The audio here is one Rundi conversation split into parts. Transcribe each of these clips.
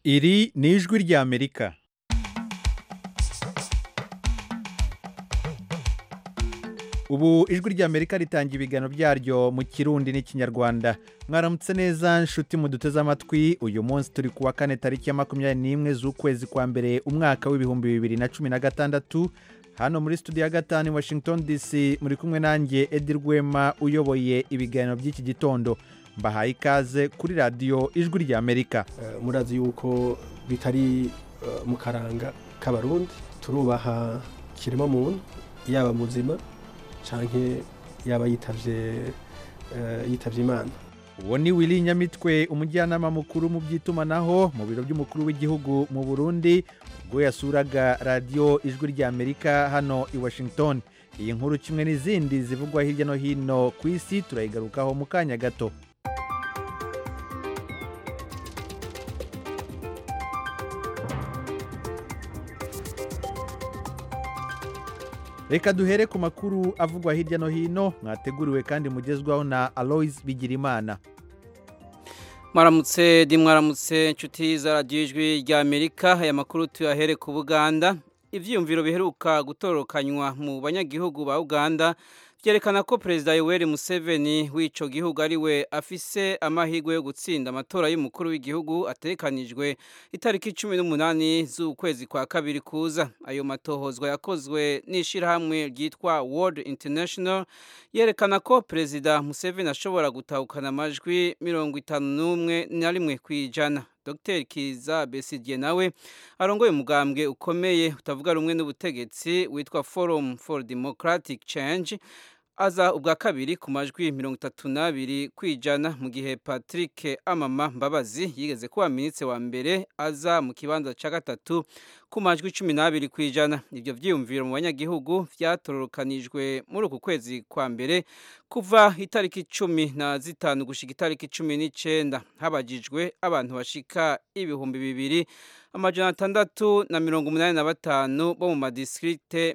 Iri ni ijwi ry'Amerika. Ubu ijwi ry'Amerika ritanga ibiganiro byaryo mu Kirundi n'Ikinyarwanda. Mwaramutse neza nshuti muduteze amatwi. Uyu munsi turi kuwa kane tariki ya 21 z'ukwezi kwa mbere umwaka w'ibihumbi 2016. Hano muri studio ya gatanu i Washington DC muri kumwe nanjye Edi Rwema uyoboye ibiganiro by'iki gitondo. Mbahaye ikaze kuri radio ijwi ry'Amerika. Murazi yuko bitari mu karanga k'abarundi turubaha kirema muntu yaba muzima canke yaba yitavye Imana. Uwo ni Willy Nyamitwe umujyanama mukuru mu by'itumanaho mu biro by'umukuru w'igihugu mu Burundi ubwo yasuraga radio ijwi ry'Amerika hano i Washington. Iyi nkuru kimwe n'izindi zivugwa hirya no hino ku isi turayigarukaho mu kanya gato. Reka duhere ku makuru avugwa hirya no hino mwateguriwe kandi mugezwaho na Alois Bigirimana. Mwaramutse nshuti za radio ijwi ry'Amerika. Aya makuru tuyahere ku Buganda. Ivyiyumviro biheruka gutorokanywa mu banyagihugu ba Uganda vyerekana ko Perezida Yoweri Museveni w'ico gihugu ari we afise amahirwe yo gutsinda amatora y'umukuru w'igihugu atekanijwe itariki 18 z'ukwezi kwa kabiri kuza. Ayo matohozwa yakozwe n'ishirahamwe ryitwa World International yerekana ko Perezida Museveni ashobora gutahukana amajwi 51 kwijana. Dr. Kiza Besigye nawe arongoye umugambwe ukomeye utavuga rumwe n'ubutegetsi witwa Forum for Democratic Change aza ubwa kabiri ku majwi 32 kwijana mu gihe Patrick Amama Mbabazi yigeze kuba ministre wa mbere aza mu kibanza ca gatatu ku majwi 12 kwijana. Ivyo vyiyumviro mu banyagihugu vyatororokanijwe muri uku kwezi kwa mbere kuva itariki 15 gushika itariki 19 habajijwe abantu bashika ibihumbi 2685 bo mu madistrikte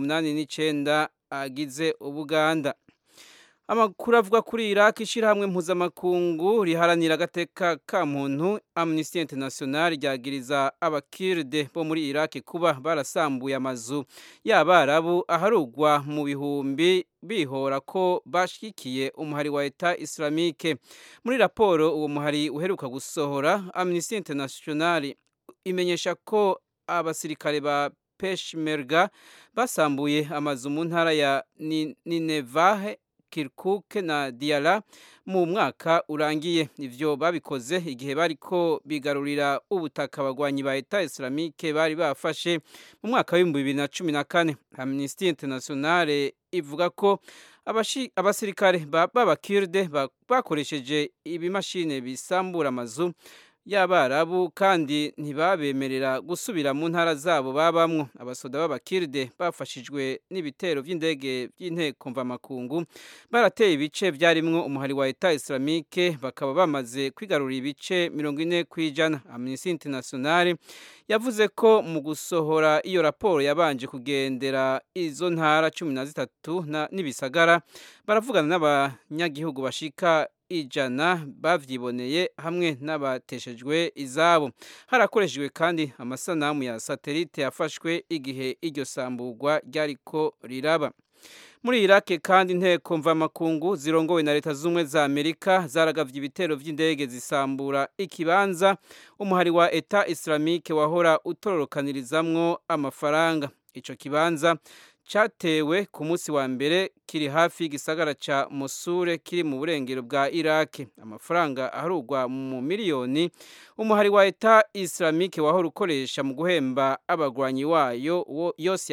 89 agize Ubuganda. Amakuru avuga kuri Iraq, ishirahamwe mpuzamakungu riharanira agateka ka muntu Amnesty International ryagiriza abakirde bo muri Iraq kuba barasambuye amazu y'Abarabu aharugwa mu bihumbi bihora ko bashikiye umuhari wa Eta Islamique. Muri raporo uwo muhari uheruka gusohora, Amnesty International imenyesha ko abasirikare ba Peshmerga basambuye amazu mu ntara ya Nineveh, Kirkuk na Diyala mu mwaka urangiye. Ivyo babikoze igihe bariko bigarurira ubutaka abagwanyi ba Eta Islamique bari bafashe mu mwaka wa 2014. Amnesty International ivuga ko abasirikare b'abakirde bakoresheje ibimashine bisambura amazu y'Abarabu kandi ntibabemerera gusubira mu ntara zabo babamwo. Abasoda b'abakirde bafashijwe n'ibitero vy'indege by'inteko mvamakungu barateye ibice vyarimwo umuhari wa Eta Islamique bakaba bamaze kwigarurira ibice 40 kwijana. Amnesty International yavuze ko mu gusohora iyo raporo yabanje kugendera izo ntara 13 n'ibisagara baravugana n'abanyagihugu bashika ijana bavyiboneye hamwe n'abateshejwe izabo. Harakoreshejwe kandi amasanamu ya satellite yafashwe igihe iryo samburwa ryariko riraba. Muri Iraq kandi inteko mvamakungu zirongowe na Leta z'Ubumwe za Amerika zaragavye ibitero vy'indege zisambura ikibanza umuhari wa Eta Islamique wahora utororokanirizamwo amafaranga. Ico kibanza cyatewe ku munsi wa mbere kiri hafi y'igisagara ca Mosul kiri mu burengero bwa Iraq. Amafaranga aharugwa mu miliyoni umuhari wa Eta Islamique wahora ukoresha mu guhemba abagwanyi wayo yose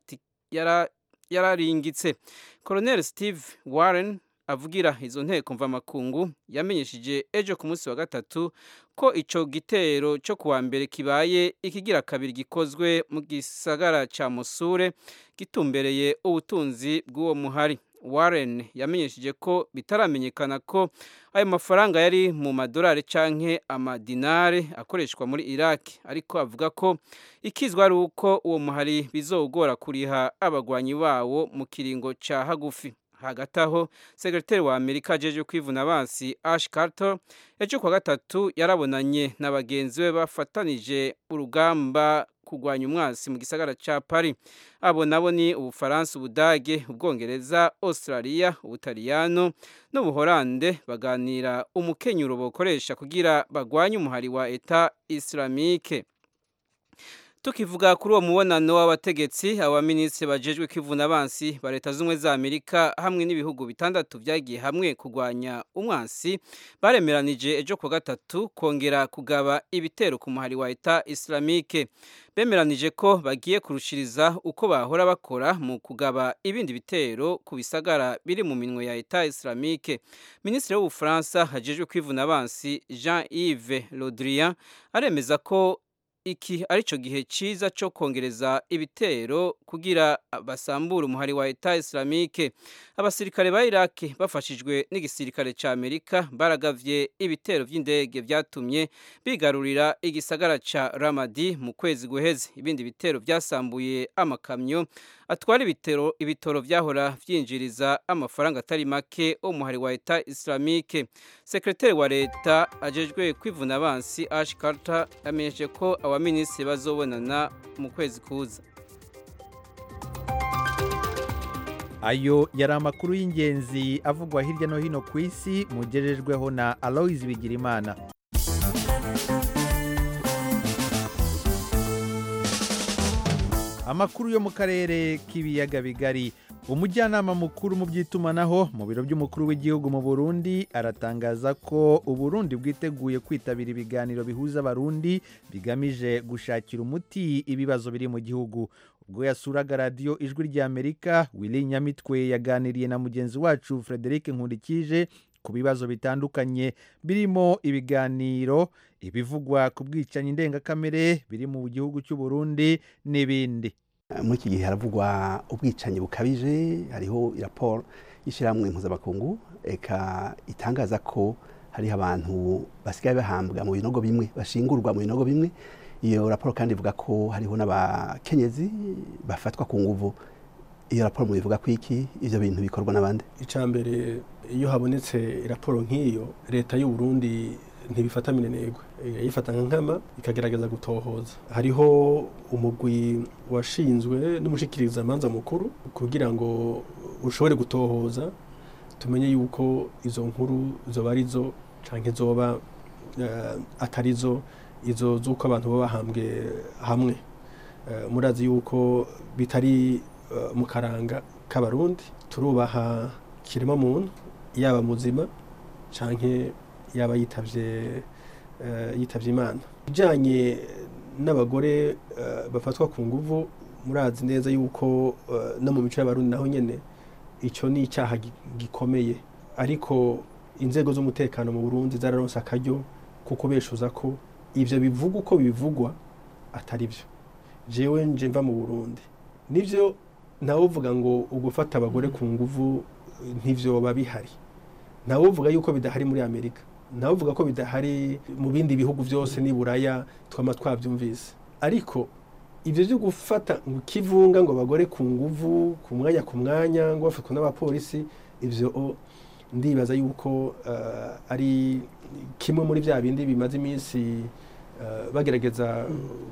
yararingitse. Colonel Steve Warren avugira izo nteko mvamakungu yamenyesheje ejo ku munsi wa gatatu ko ico gitero cyo kuwa mbere kibaye ikigira kabiri gikozwe mu gisagara ca Mosul gitumbereye ubutunzi bw'uwo muhari. Warren yamenyesheje ko bitaramenyekana ko ayo mafaranga yari mu madolari canke amadinare akoreshwa muri Iraq, ariko avuga ko ikizwa ari uko uwo muhari bizogora kuriha abagwanyi bawo mu kiringo ca hagufi. hagati aho sekretari wa Amerika ajeje kwivuna abansi Ash Carter ejo kwa gatatu yarabonanye na bagenzi be bafatanije urugamba kugwanya umwasi mu gisagara ca Paris. Abo nabo ni Ubufaransa, Ubudage, Ubwongereza, Australia, Ubutaliyano n'Ubuholande baganira umukenyuro bokoresha kugira bagwanye umuhari wa Eta Islamique. Tukivuga kuri uwo mubonano w'abategetsi abaminisitiri bajejwe kwivuna abansi ba leta z'ubumwe za Amerika hamwe n'ibihugu bitandatu vyagiye hamwe kugwanya umwansi baremeranije ejo kwa gatatu kongera kugaba ibitero ku muhari wa Eta Islamique. Bemeranije ko bagiye kurushiriza uko bahora bakora mu kugaba ibindi bitero ku bisagara biri mu minwe ya Eta Islamique. Minisitiri w'Ubufaransa hajejwe kwivuna abansi Jean-Yves Le Drian aremeza ko iki arico gihe ciza cyo kongereza ibitero kugira basambura umuhari wa Eta Islamique. Abasirikare ba Iraq bafashijwe n'igisirikare ca Amerika baragavye ibitero vy'indege vyatumye bigarurira igisagara ca Ramadi mu kwezi guheze. Ibindi bitero vyasambuye amakamyo atwara ibitoro vyahora vyinjiriza amafaranga atari make umuhari wa Eta Islamique. Sekretari wa leta ajejwe kwivuna abansi Ash Carter yamenyeshe ko abaminisitiri bazobonana mu kwezi kuza. Ayo yari amakuru y'ingenzi avugwa hirya no hino ku isi mugerejweho na Aloys Bigirimana. Amakuru yo mu karere k'ibiyaga bigari. Umujyanama mukuru mu by'itumanaho mu biro by'umukuru w'igihugu mu Burundi aratangaza ko Uburundi bwiteguye kwitabira ibiganiro bihuza abarundi bigamije gushakira umuti ibibazo biri mu gihugu. Ubwo yasuraga radio Ijwi rya Amerika, Willy Nyamitwe yaganiriye na mugenzi wacu Frederic Nkurikije ku bibazo bitandukanye birimo ibiganiro, ibivugwa ku bwicanyi ndengakamere biri mu gihugu cy'u Burundi n'ibindi. Muri iki gihe haravugwa ubwicanyi bukabije, hariho raporo y'ishyirahamwe mpuzamakungu eka itangaza ko hariho abantu basigaye bahambwa mu binogo bimwe, bashingurwa mu binogo bimwe. Iyo raporo kandi ivuga ko hariho n'abakenyezi bafatwa ku nguvu. Iyo raporo mubivuga ko iki ivyo bintu bikorwa n'abandi? Icambere iyo habonetse raporo nk'iyo, leta y'u Burundi ntibifata minenegwe, yifata nkama ikagerageza gutohoza. Hariho umugwi washinzwe n'umushikiriza manza mukuru kugira ngo ushobore gutohoza tumenye yuko izo nkuru zoba arizo canke zoba atarizo, izo zuko abantu baba bahambwe hamwe. Murazi yuko bitari mu karanga k'abarundi, turubaha kirema muntu yaba muzima canke yaba yitavye Imana. Bijanye n'abagore bafatwa ku nguvu, murazi neza yuko no mu mico y'abarundi naho nyene ico ni icyaha gikomeye, ariko inzego z'umutekano mu Burundi zararonse akaryo kuko beshuza ko ivyo bivuga uko bivugwa atari byo. Jewe nje mva mu Burundi, nivyo ntawuvuga ngo ugufata abagore ku nguvu ntivyo babihari, ntawuvuga yuko bidahari muri Amerika, ntawuvuga ko bidahari mu bindi bihugu byose ni Buraya twama twabyumvise. Ariko ivyo byo gufata ngo kivunga ngo abagore ku nguvu ku mwanya ngo bafatwa n'abapolisi, ivyo ndibaza yuko ari kimwe muri vya bindi bimaze iminsi bagerageza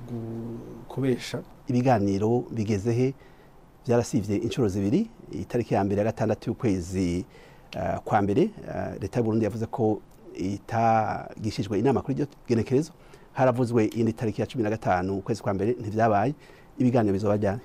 kubesha. Ibiganiro bigezehe byarasivye inshuro zibiri. Itariki ya mbere ya gatandatu y'ukwezi kwa mbere leta y'u Burundi yavuze ko itagishijwe inama kuri iryo genekerezo. Haravuzwe indi tariki ya 15 ukwezi kwa mbere ntivyabaye. Ibiganiro bizoba ryari?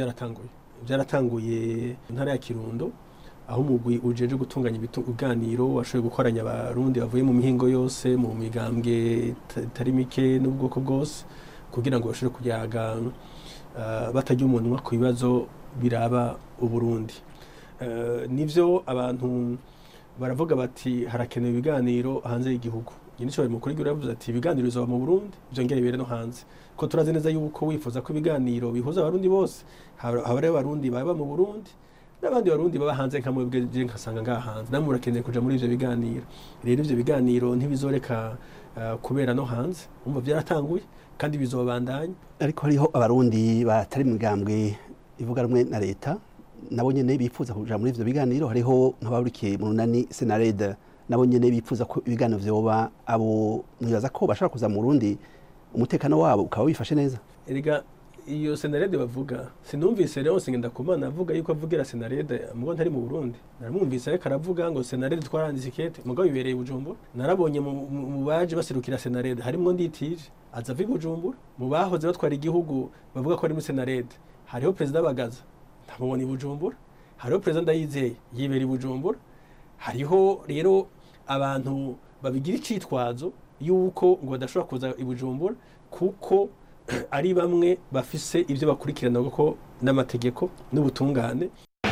Byaratanguye ntara ya Kirundo, aho umugwi ujeje gutunganya ibiganiro washoboye gukoranya abarundi bavuye mu mihingo yose, mu migambwe tari mike n'ubwoko bwose, kugira ngo bashobore kuyaga batajya umunwa ku bibazo biraba Uburundi. Nivyo abantu baravuga bati harakenewe ibiganiro hanze y'igihugu. Nyinico bari mukuri guravuze ati ibiganiro bizoba mu Burundi byongere bere no hanze, ko turazi neza yuko wifuza ko ibiganiro bihuza abarundi bose, habare abarundi baba mu Burundi n'abandi barundi baba hanze nka mwebwe je nkasanga ngaha hanze, namwe murakeneye kuja muri ivyo biganiro. Rero ivyo biganiro ntibizoreka kubera no hanze, umva byaratanguye kandi bizobandanya. Ariko hariho abarundi batari mu migambwe ivuga rumwe na leta nabo nyene bifuza kuja muri ivyo biganiro hariho nk'ababurikiye mu runani Senarede nabo nyene bifuza ko ibiganiro vyoba abo mwibaza ko bashaka kuza mu Burundi umutekano wabo ukaba wifashe neza erega iyo Senarede bavuga sinumvise rero ngenda kumana avuga yuko avugira Senarede mugo ntari mu Burundi naramwumvise ariko aravuga ngo Senarede twaranditse ikete mugo bibereye Bujumbura narabonye mu baje baserukira Senarede harimo nditije aza vi Bujumbura mu bahoze batwara igihugu bavuga ko ari mu Senarede hariho president Bagaza ntabona i Bujumbura hariho president Ndayizeye yibera i Bujumbura hariho rero abantu babigira icitwazo yuko ngo badashobora kuza i Bujumbura kuko ari bamwe bafise ivyo bakurikirana kuko n'amategeko n'ubutungane.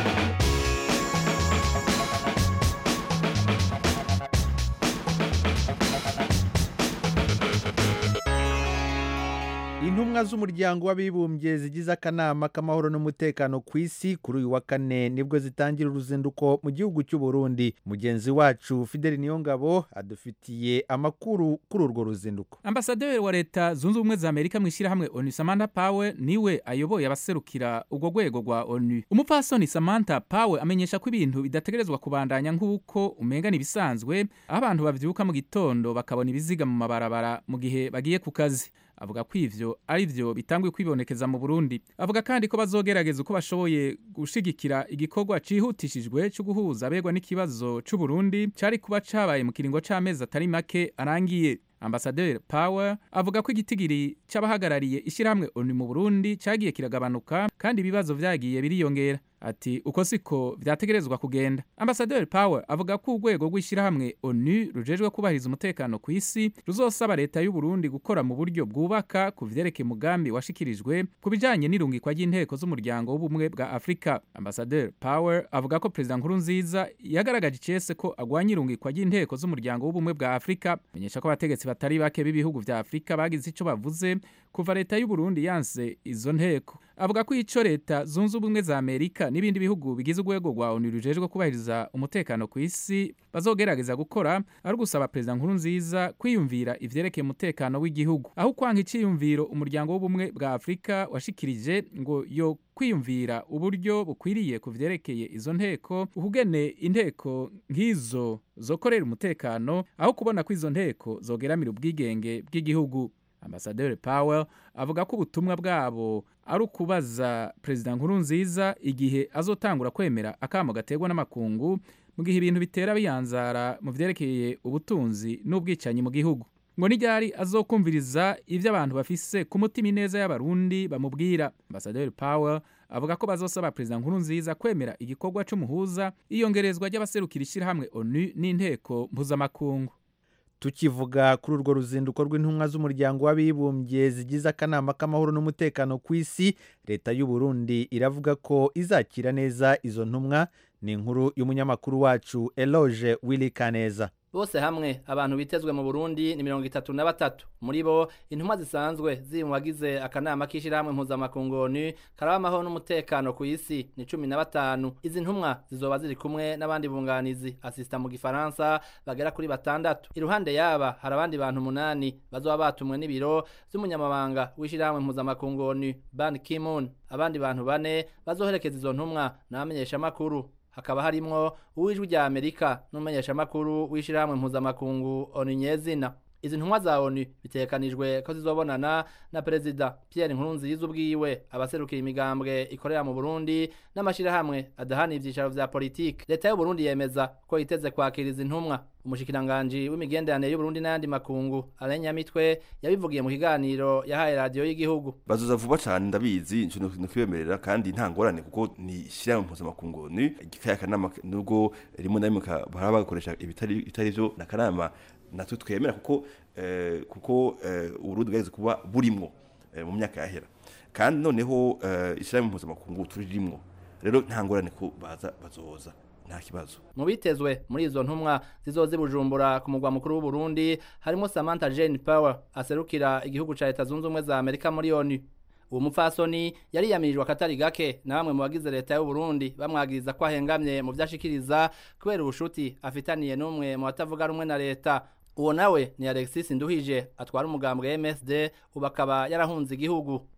Intumwa z'umuryango w'abibumbye zigize akanama k'amahoro n'umutekano ku isi kuri uyu wa kane nibwo zitangira uruzinduko mu gihugu cy'u Burundi. Mugenzi wacu Fidel Niyongabo adufitiye amakuru kuri urwo ruzinduko. Ambasaderi wa leta zunze ubumwe za Amerika mu ishyirahamwe ONU Samantha Power niwe ayoboye abaserukira urwo rwego rwa ONU. Umupfasoni Samantha Power amenyesha ko ibintu bidategerezwa kubandanya nk'uko umengana ibisanzwe aho abantu bavyuka mu gitondo bakabona ibiziga mu mabarabara mu gihe bagiye ku kazi. Avuga ko ivyo ari vyo bitangwe kwibonekeza mu Burundi. Avuga kandi ko bazogerageza uko bashoboye gushigikira igikorwa cihutishijwe cyo guhuza abegwa n'ikibazo c'u Burundi cari kuba cabaye mu kiringo c'amezi atari make arangiye. Ambassadeur Power avuga ko igitigiri c'abahagarariye ishyirahamwe ONU mu Burundi cagiye kiragabanuka kandi ibibazo vyagiye biriyongera. Ati uko siko vyategerezwa kugenda. Ambassadeur Power avuga ko urwego rw'ishyirahamwe ONU rujejwe kubahiriza umutekano ku isi ruzosaba leta y'u Burundi gukora mu buryo bwubaka ku vyerekeye umugambi washikirijwe ku bijanye n'irungikwa ry'inteko z'umuryango w'ubumwe bwa Afrika. Ambassadeur Power avuga ko President Nkurunziza yagaragaje icese ko agwanya irungikwa ry'inteko z'umuryango w'ubumwe bwa Afrika. Menyesha ko abategetsi batari bake b'ibihugu vya Afrika bagize ico bavuze kuva leta y'u Burundi yanse izo nteko. Avuga ko ico leta zunze ubumwe za Amerika n'ibindi bihugu bigize urwego rwa ONU rujejwe kubahiriza umutekano ku isi bazogerageza gukora ari gusaba President Nkurunziza kwiyumvira ivyerekeye umutekano w'igihugu aho kwanka iciyumviro umuryango w'ubumwe bwa Afrika washikirije ngo yo kwiyumvira uburyo bukwiriye ku vyerekeye izo nteko ukugene inteko nk'izo zokorera umutekano aho kubona ko izo nteko zogeramira ubwigenge bw'igihugu. Ambassadeur Powell avuga ko ubutumwa bwabo ari ukubaza President Nkurunziza igihe azotangura kwemera akamo gategwa n'amakungu mu gihe ibintu bitera biyanzara mu vyerekeye ubutunzi n'ubwicanyi mu gihugu. Ngo nijari azokumviriza ivyo abantu bafise ku mutima ineza y'abarundi bamubwira. Ambassadeur Powell avuga ko bazosaba President Nkurunziza kwemera igikorwa c'umuhuza iyongerezwa ry'abaserukira ishyirahamwe ONU n'inteko mpuzamakungu. Tukivuga kuri urwo ruzinduko rw'intumwa z'umuryango w'abibumbye zigize akanama k'amahoro n'umutekano ku isi, leta y'u Burundi iravuga ko izakira neza izo ntumwa. Ni inkuru y'umunyamakuru wacu Eloge Willy Kaneza. Bose hamwe abantu bitezwe mu Burundi ni 33 muri bo intumwa zisanzwe ziri mu bagize akanama k'ishyirahamwe mpuzamakungu ONU karaba amahoro n'umutekano ku isi ni 15. Izi ntumwa zizoba ziri kumwe n'abandi bunganizi assistant mu Gifaransa bagera kuri 6. Iruhande yaba hari abandi bantu 8 bazoba batumwe n'ibiro z'umunyamabanga w'ishyirahamwe mpuzamakungu ONU Ban Ki-moon. Abandi bantu 4 bazoherekeza izo ntumwa n'amenyesha makuru. Hakaba harimwo uwijwi rya Amerika n'umumenyesha makuru w'ishyirahamwe mpuzamakungu ONU nyezina. Izi ntumwa za ONU bitekanijwe ko zizobonana na Perezida Pierre Nkurunziza ubwiwe, abaserukira imigambwe ikorera mu Burundi n'amashirahamwe adahana ivyicaro vya politike. Leta y'u Burundi yemeza ko iteze kwakira izi ntumwa. Umushikiranganje w'imigenderanire y'u Burundi n'andi makungu Alain Nyamitwe yabivugiye mu kiganiro yahaye radio y'igihugu. Bazoza vuba cyane ndabizi no kwibemerera kandi nta ngorane kuko ni ishyirahamwe mpuzamakungu ONU igikaya kanama nubwo rimwe na rimwe baraba bakoresha ibitari byo na kanama natwe twemera kuko Uburundi bwageze kuba burimwo mu myaka yahera kandi noneho ishyirahamwe mpuzamakungu turirimo rero nta ngorane ko bazoza nta kibazo. Mu bitezwe muri izo ntumwa zizozi Bujumbura ku mugwa mukuru w'u Burundi harimo Samantha Jane Power aserukira igihugu ca Leta Zunze Ubumwe za Amerika muri ONU. Uwo mupfasoni yari yamirijwe akatari gake na bamwe mu bagize leta y'u Burundi bamwagiriza ko ahengamye mu vyashikiriza kubera ubushuti afitaniye n'umwe mu batavuga rumwe na leta. Uwo nawe ni Alexis Nduhije atwara umugambwe MSD ubakaba yarahunze igihugu.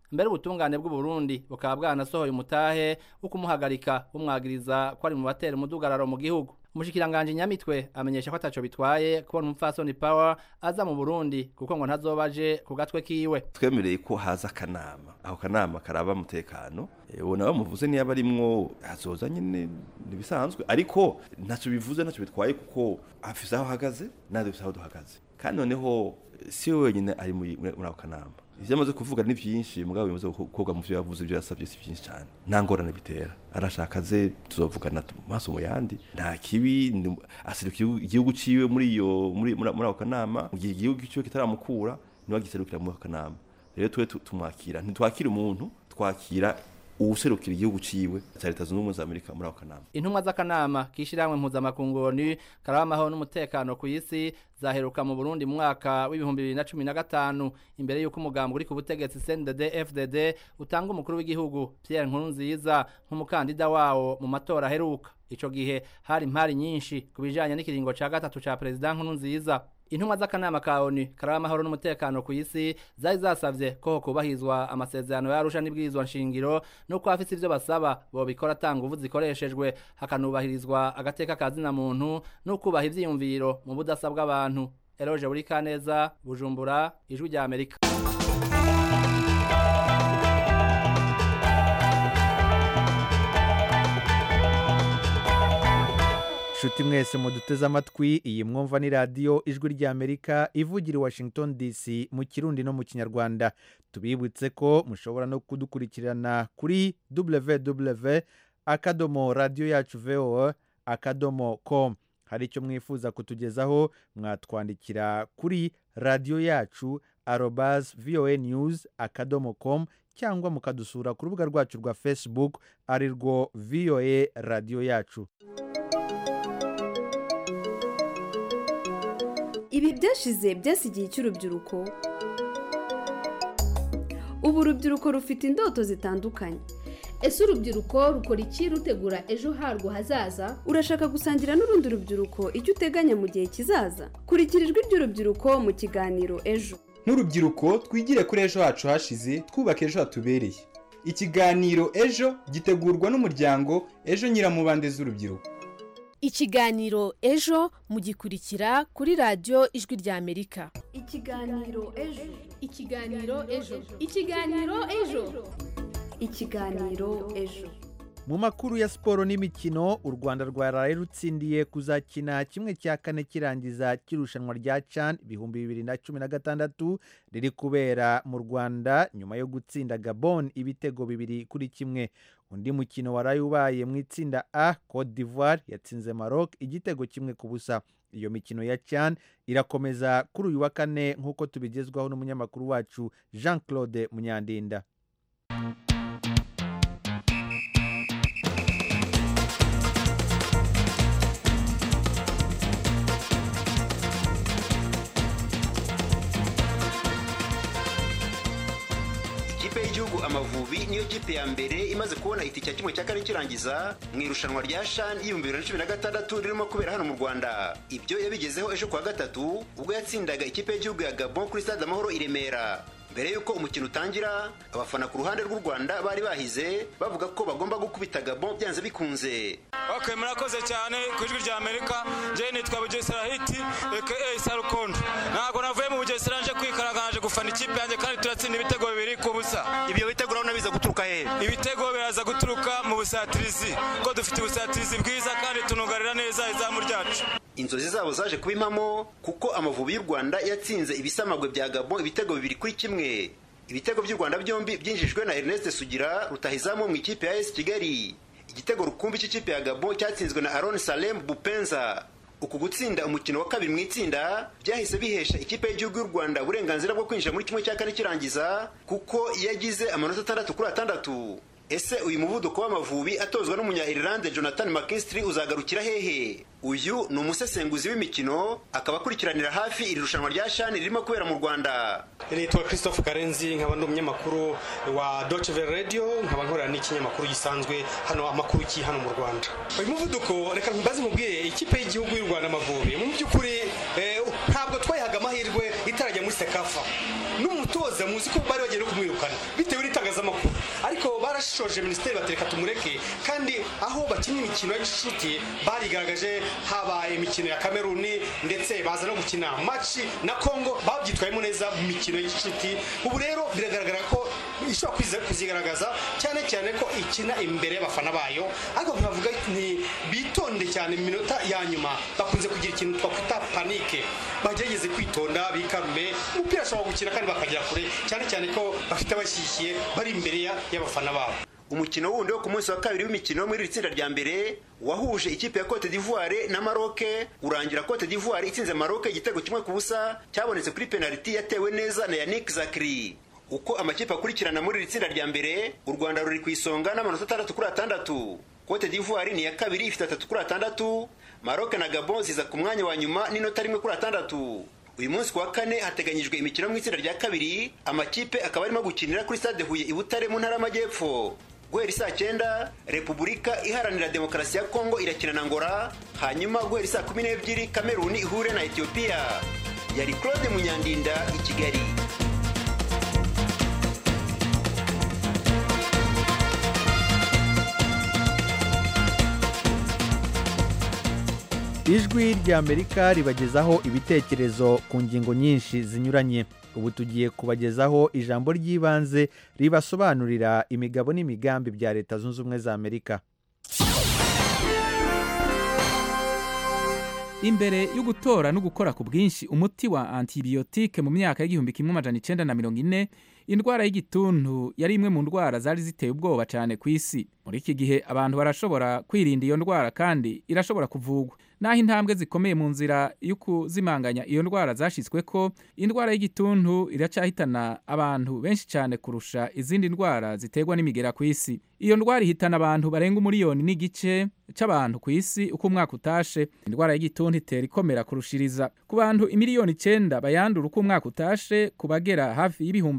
mbere ubutungane bw'u Burundi bukaba bwanasohoye umutahe wo kumuhagarika bumwagiriza ko ari mu batera umudugararo mu gihugu. Umushikiranganje Nyamitwe amenyesha ko ataco bitwaye kubona umupfasoni Power aza mu Burundi kuko ngo ntazobaje ku gatwe kiwe. Twemereye ko haza akanama, aho kanama karaba umutekano, ubona bamuvuze niyo barimwo hazoza nyine nibisanzwe, ariko ntaco bivuze ntaco bitwaye kuko afise aho hagaze nade aho duhagaze, kandi noneho si wenyine ari muri ako kanama. Ivyo amaze kuvuga ni vyinshi, mugabo bimaze gukorwa mu vyo yavuze, ivyo yasavye si vyinshi cyane, nta ngorane bitera. Arashaka ze tuzovugana maso mu yandi, nta kibi asirukira igihugu ciwe muri ako kanama, mu gihe igihugu ciwe kitaramukura niwe giserukira muri ako kanama. Rero twe tumwakira, ntitwakira umuntu, twakira uwuserukira igihugu ciwe cya Leta Zunze Ubumwe za Amerika muri ako kanama. Intumwa z'akanama kishirahamwe mpuzamakungu ONU karamaho n'umutekano ku isi zaheruka mu Burundi mu mwaka w'2015 imbere y'uko umugambwe uri ku butegetsi CNDD-FDD utanga umukuru w'igihugu Pierre Nkurunziza nk'umukandida wawo mu matora aheruka. Ico gihe hari impari nyinshi kubijanye n'ikiringo ca gatatu ca President Nkurunziza. Intumwa z'akanama ka ONU karamahoro n'umutekano ku isi zari zasavye ko kubahizwa amasezerano y'Arusha n'ibwirizwa nshingiro no ko afite ivyo basaba bo bikora tanga uvu zikoreshejwe, hakanubahirizwa agateka kazina muntu no kubaha ivyiyumviro mu budasa bw'abantu. Eloge Burikaneza, Bujumbura, Ijwi rya Amerika. Shuti mwese muduteze amatwi, iyi mwumva ni radio Ijwi rya Amerika ivugira Washington DC mu Kirundi no mu Kinyarwanda. Tubibutse ko mushobora no kudukurikirana kuri www.radioyacu.voa.com. Hari icyo mwifuza kutugezaho, mwatwandikira kuri radioyacu@voanews.com cyangwa mukadusura ku rubuga rwacu rwa Facebook ari rwo VOA Radio Yacu. Ibi byashize byasigiye cy'urubyiruko. Ubu urubyiruko rufite indoto zitandukanye. Ese urubyiruko rukora iki rutegura ejo harwo hazaza? Urashaka gusangira n'urundi rubyiruko icyo uteganya mu gihe kizaza? Kurikira ijwi ry'urubyiruko mu kiganiro Ejo. Nk'urubyiruko twigire kuri ejo hacu hashize, twubaka ejo hatubereye. Ikiganiro Ejo gitegurwa n'umuryango Ejo Nyiramubande z'urubyiruko. Ikiganiro Ejo mugikurikira kuri radio Ijwi rya Amerika. Ikiganiro Ejo. Ikiganiro Ejo. Ikiganiro Ejo. Ikiganiro Ejo. Mu makuru ya siporo n'imikino, u Rwanda rwaraye rutsindiye kuzakina kimwe cya kane kirangiza kirushanwa rya CHAN 2016 riri kubera mu Rwanda nyuma yo gutsinda Gabon ibitego 2-1. Undi mukino waraye ubaye mu itsinda A, Cote d'Ivoire yatsinze Maroc igitego 1-0. Iyo mikino ya CHAN irakomeza kuri uyu wa kane nk'uko tubigezwaho n'umunyamakuru wacu Jean-Claude Munyandinda. Igihugu Amavubi niyo kipe ya mbere imaze kubona itike kimwe cya kane kirangiza mu irushanwa rya CHAN 2016 ririmo kubera hano mu Rwanda. Ibyo yabigezeho ejo kwa gatatu ubwo yatsindaga ikipe y'igihugu ya Gabon kuri Stade Amahoro i Remera. Mbere yuko umukino utangira, abafana ku ruhande rw'u Rwanda bari bahize bavuga ko bagomba gukubita Gabon byanze bikunze. Okay, murakoze cyane ku Ijwi rya Amerika. Je nitwa Bugesera Hiti aka Sarukondo. Ntago navuye mu Bugesera nje kwikaragaje gufana ikipe yanjye kandi turatsinda ibitego 2-0. Ibyo bitego urabona biza guturuka he? Ibitego biraza guturuka mu busatirizi. Ko dufite ubusatirizi bwiza kandi tunugarira neza izamu ryacu. Inzozi zabo zaje kubimpamo kuko Amavubi y'u Rwanda yatsinze ibisamagwe bya Gabon ibitego 2-1. Ibitego by'u Rwanda byombi byinjijwe na Ernest Sugira rutahizamu mu ikipe ya AS Kigali. Igitego rukumbi cy'ikipe ya Gabon cyatsinzwe na Aaron Salem Bupenza. Uku gutsinda umukino wa kabiri mu itsinda byahise bihesha ikipe y'igihugu y'u Rwanda uburenganzira bwo kwinjira muri kimwe cya kane kirangiza kuko yagize amanota 6-6. Ese uyu muvuduko w'Amavubi atozwa n'umunya-Ireland Jonathan McKinstry uzagarukira hehe? Uyu ni umusesenguzi w'imikino akaba akurikiranira hafi iri rushanwa rya CHAN ririmo kubera mu Rwanda. Nitwa Christophe Karenzi, nkaba ndi umunyamakuru wa Deutsche Welle Radio, nkaba nkorera n'ikinyamakuru gisanzwe hano amakuru ki hano mu Rwanda. Uyu muvuduko reka mbaze mubwiye ikipe y'igihugu y'u Rwanda Amavubi mu by'ukuri ntabwo twayihaga amahirwe itarajya muri sekafa n'umutoza muzi ko bari bagiye no kumwirukana bitewe n'itangazamakuru ariko barashoje minisiteri batereka tumureke kandi aho bakina imikino y'inshuti barigaragaje habaye imikino ya Kameruni ndetse baza no gukina match na Congo babyitwayemo neza mu mikino y'inshuti ubu rero biragaragara ko ishobora kuzigaragaza cyane cyane ko ikina imbere y'abafana bayo ariko nkavuga ni bitonde cyane mu minota ya nyuma bakunze kugira ikintu twakwita panike bagerageze kwitonda bikarume umupira ashobora gukina kandi bakagera kure cyane cyane ko bafite abashyigikiye bari imbere y'abafana babo. Umukino wundi wo ku munsi wa kabiri w'imikino muri iri tsinda rya mbere wahuje ikipe ya Cote d'Ivoire na Maroc urangira Cote d'Ivoire itsinze Maroc igitego kimwe ku busa cyabonetse kuri penalty yatewe neza na Yannick Zakri. Uko amakipe akurikirana muri iri tsinda rya mbere u Rwanda ruri ku isonga n'amanota 6-6. Cote d'Ivoire ni ya kabiri ifite 3-6. Maroc na Gabon ziza ku mwanya wa nyuma n'inota 1-6. Uyu munsi kwa kane hateganyijwe imikino mu itsinda rya kabiri amakipe akaba arimo gukinira kuri Stade Huye i Butare mu ntara y'Amajyepfo. Guhera saa 9 Repubulika Iharanira Demokarasi ya Kongo irakina na Angola, hanyuma guhera saa 12 Kameruni ihure na Ethiopia. Yari Claude Munyandinda i Kigali. Ijwi ry'Amerika ribagezaho ibitekerezo ku ngingo nyinshi zinyuranye. Ubu tugiye kubagezaho ijambo ry'ibanze ribasobanurira imigabo n'imigambi bya Leta Zunze Ubumwe za Amerika. Imbere yo gutora no gukora ku bwinshi umuti wa antibiyotike mu myaka y'igihumbi kimwe amajana 1940, indwara y'igituntu yari imwe mu ndwara zari ziteye ubwoba cyane ku isi. Muri iki gihe abantu barashobora kwirinda iyo ndwara kandi irashobora kuvugwa. Naho intambwe zikomeye mu nzira yo kuzimanganya iyo ndwara zashyizwe ko, indwara y'igituntu iracyahitana abantu benshi cyane kurusha izindi ndwara ziterwa n'imigera ku isi. Iyo ndwara ihitana abantu barenga 1.5 miliyoni cy'abantu ku isi uko umwaka utashe. Indwara y'igituntu itera ikomera kurushiriza. Ku bantu 9 miliyoni bayandura uko umwaka utashe, kubagera hafi y'ibihumbi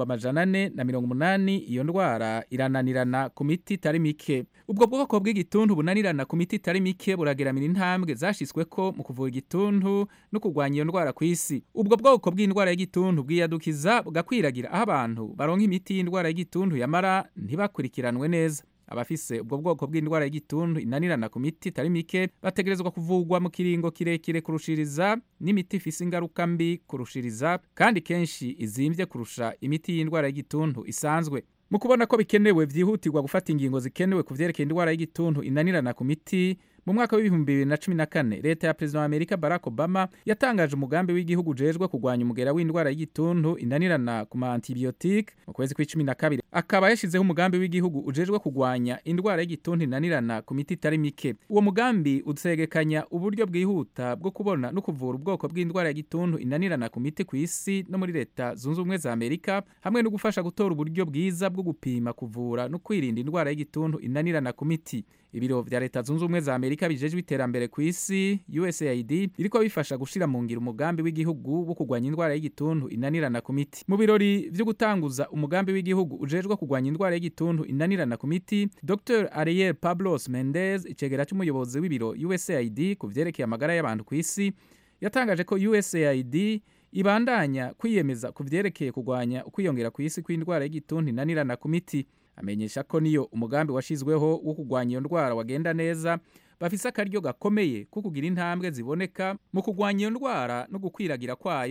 480 iyo ndwara irananirana ku miti itari mike. Ubwo bwoko bw'igituntu bunanirana ku miti itari mike burageramira intambwe zashyizwe ko mu kuvura igituntu no kurwanya iyo ndwara ku isi. Ubwo bwoko bw'indwara y'igituntu bwiyadukiza bugakwiragira aho abantu baronka imiti y'indwara y'igituntu yamara ntibakurikiranwe neza. Abafise ubwo bwoko bw'indwara y'igituntu inanirana ku miti itari mike bategerezwa kuvugwa mu kiringo kirekire kurushiriza n'imiti ifise ingaruka mbi kurushiriza kandi kenshi izimvye kurusha imiti y'indwara y'igituntu isanzwe. Mu kubona ko bikenewe vyihutirwa gufata ingingo zikenewe kuvyerekeye indwara y'igituntu inanirana ku miti, mu mwaka wa 2014 leta ya President wa Amerika Barack Obama yatangaje umugambi w'igihugu ujejwe kurwanya umugera w'indwara y'igituntu inanirana ku ma antibiotique mu kwezi kwa 12. Akaba yashizeho umugambi w'igihugu ujejwe kurwanya indwara y'igituntu inanirana ku miti itari mike. Uwo mugambi utegekanya uburyo bwihuta bwo kubona no kuvura ubwoko bw'indwara y'igituntu inanirana ku miti ku isi no muri Leta Zunze Ubumwe za Amerika, hamwe no gufasha gutora uburyo bwiza bwo gupima, kuvura no kwirinda indwara y'igituntu inanirana ku miti. Ibiro vya Leta Zunze Ubumwe za Amerika bijejwe iterambere ku isi USAID biriko bifasha gushira mu ngiro umugambi w'igihugu wo kurwanya indwara y'igituntu inanirana ku miti. Mu birori byo gutanguza umugambi w'igihugu ujejwe kurwanya indwara y'igituntu inanirana ku miti, Dr. Ariel Pablos Mendez, icegera cy'umuyobozi w'ibiro USAID ku vyerekeye amagara y'abantu ku isi, yatangaje ko USAID ibandanya kwiyemeza ku vyerekeye kurwanya ukwiyongera ku isi kw'indwara y'igituntu inanirana ku miti. Amenyesha ko niyo umugambi washizweho wo kurwanya iyo ndwara wagenda neza, bafise akaryo gakomeye ko kugira intambwe ziboneka mu kurwanya iyo ndwara no gukwiragira kwayo.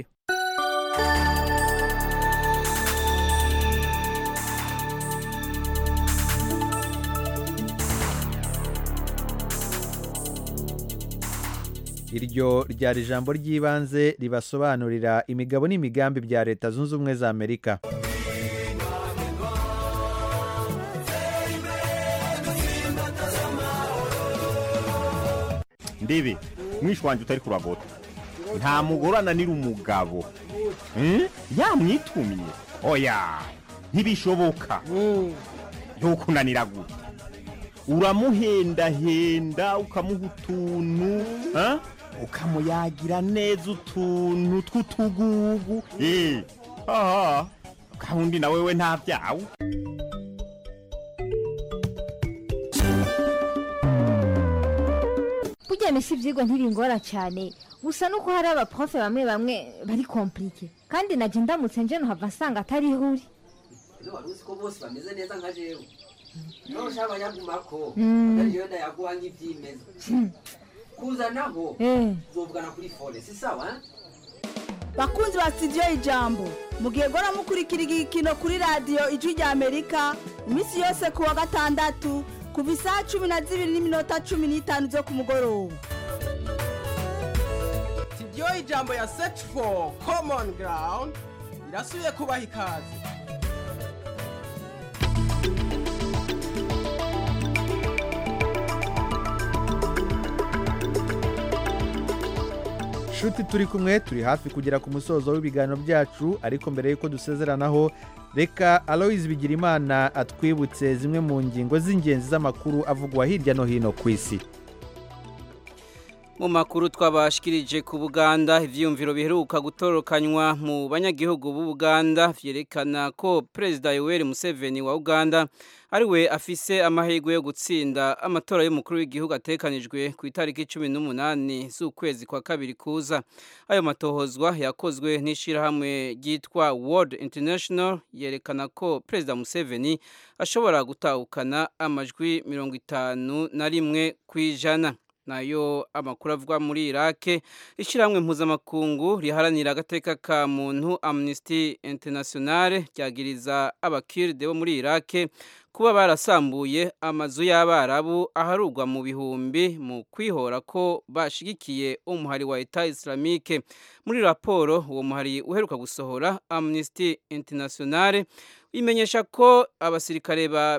Iryo ryari ijambo ry'ibanze ribasobanurira imigabo n'imigambi bya Leta Zunze Ubumwe za Amerika. Ndebe mwishwanje utari kuragota nta mugore ananira umugabo yamwitumye oya ntibishoboka ntukunanira gute uramuhendahenda ukamuha utuntu ukamuyagira neza utuntu tw'utugugu aha kandi na wewe nta byawe. Burya mesi ivyigwa ntibingora cyane gusa nuko hari abaprofe bamwe bamwe bari komplike kandi naje ndamutse nje no hava nsanga atari huri wari uzi ko bose bameze neza nka jewe no shaba yagumako atari jewe ndayaguha nk'ivyimeza kuza naho uzovugana kuri fone si sawa bakunzi ba studio ijambo mugiye gora mukurikira igikino kuri radio Ijwi rya Amerika imisi yose kuwa gatandatu kuva isaha 12:15 zo kumugoroba. Studio ijambo ya Search for Common Ground irasubiye kubaha ikaze. Shuti turi kumwe turi hafi kugera ku musozo w'ibiganiro byacu ariko mbere yuko dusezeranaho reka Aloys Bigirimana atwibutse zimwe mu ngingo z'ingenzi z'amakuru avugwa hirya no hino ku isi. Mu makuru twabashikirije ku Buganda ivyumviro biheruka gutorokanywa mu banyagihugu b'u Buganda vyerekana ko President Yoweri Museveni wa Uganda ariwe afise amahirwe yo gutsinda amatora y'umukuru w'igihugu atekanijwe ku itariki 18 z'ukwezi kwa kabiri kuza. Ayo matohozwa yakozwe n'ishirahamwe ryitwa World International yerekana ko President Museveni ashobora gutahukana amajwi 51 kwijana. Nayo amakuru avuga muri Iraq ishiramwe mpuzamakungu riharanira agateka ka muntu Amnesty International ryagiriza abakirde bo muri Iraq kuba barasambuye amazu y'abarabu aharugwa mu bihumbi mu kwihora ko bashigikiye umuhari wa Etat Islamique. Muri raporo uwo muhari uheruka gusohora Amnesty International imenyesha ko abasirikare ba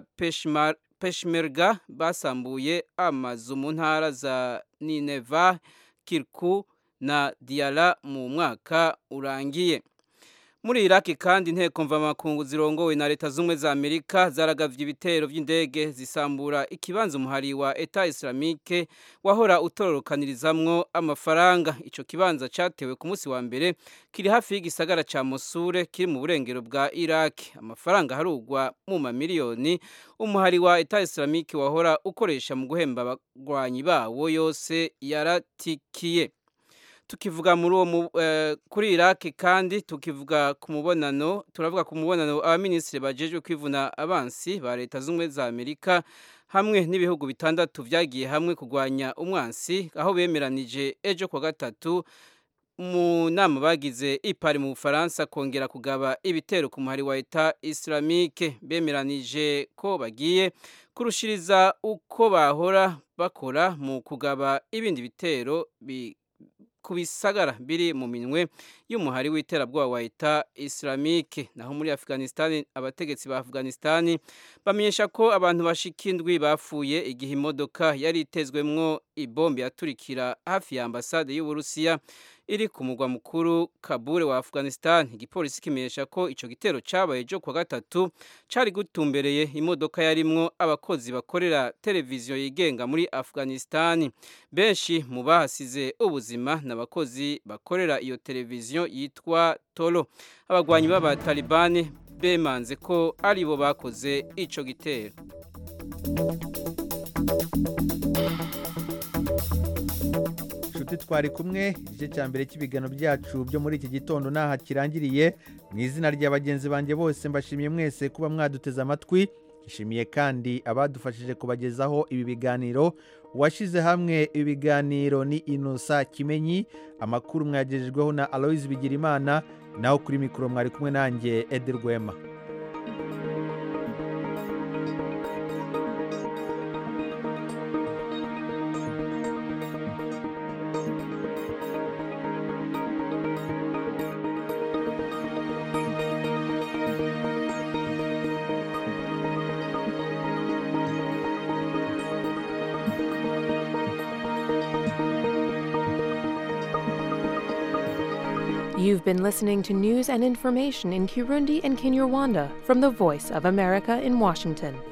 Peshmerga basambuye amazu mu ntara za Nineveh, Kirkuk na Diyala mu mwaka urangiye. Muri Iraki kandi inteko mvamakungu zirongowe na leta z'umwe za Amerika zaragavye ibitero vy'indege zisambura ikibanza umuhari wa Etat Islamique wahora utororokanirizamwo amafaranga. Ico kibanza catewe ku munsi wa mbere kiri hafi y'igisagara ca Mosul kiri mu burengero bwa Iraki. Amafaranga harugwa mu mamiliyoni umuhari wa Etat Islamique wahora ukoresha mu guhemba abagwanyi bawo yose yaratikiye. Tukivuga muri uwo kuri Iraq kandi tukivuga ku mubonano turavuga ku mubonano abaminisitiri bajejwe kwivuna abansi ba leta z'umwe za Amerika hamwe n'ibihugu bitandatu vyagiye hamwe kugwanya umwansi aho bemeranije ejo kwa gatatu mu nama bagize ipari mu Bufaransa kongera kugaba ibitero ku muhari wa Etat Islamique. Bemeranije ko bagiye kurushiriza uko bahora bakora mu kugaba ibindi bitero kubisagara biri mu minwe y'umuhari w'iterabwoba wa Etat Islamique. Naho muri Afghanistan abategetsi ba Afghanistan bamenyesha ko abantu bashikindwi bafuye igihe imodoka yari itezwemwo ibombe yaturikira hafi ya ambasade y'u Burusiya iri ku mugwa mukuru Kabul wa Afghanistan. Igipolisi kimenyesha ko ico gitero cabaye ejo kwa gatatu cari gutumbereye imodoka yarimwo abakozi bakorera televiziyo yigenga muri Afghanistan. Benshi mu bahasize ubuzima n'abakozi bakorera iyo televiziyo yitwa Tolo. Abagwanyi b'aba Taliban bemanze ko aribo bakoze ico gitero. Twari kumwe igice cya mbere cy'ibigano byacu byo muri iki gitondo naha kirangiriye. Mu izina rya bagenzi banjye bose mbashimiye mwese kuba mwaduteze amatwi. Ishimiye kandi abadufashije kubagezaho ibi biganiro. Uwashize hamwe ibi biganiro ni Innocent Kimenyi. Amakuru mwagejejweho na Aloys Bigirimana, naho kuri mikoro mwari kumwe nanjye Edi Rwema. You've been listening to news and information in Kirundi and Kinyarwanda from the Voice of America in Washington.